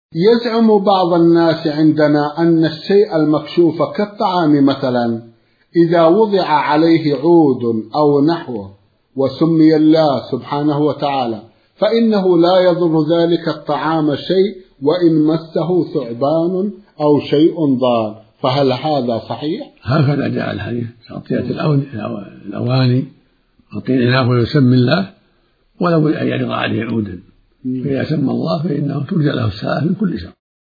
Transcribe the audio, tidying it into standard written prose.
يزعم بعض الناس عندنا أن الشيء المكشوف كالطعام مثلا إذا وضع عليه عود أو نحوه وسمي الله سبحانه وتعالى فإنه لا يضر ذلك الطعام شيء وإن مسه ثعبان أو شيء ضار، فهل هذا صحيح؟ هكذا جاء الحديث: تغطية الأواني، تغطي الإناء ويسمي الله ولو أن يعرض عليه عودا، فإذا سمى الله فإنه ترجى له السلامة من كل شر.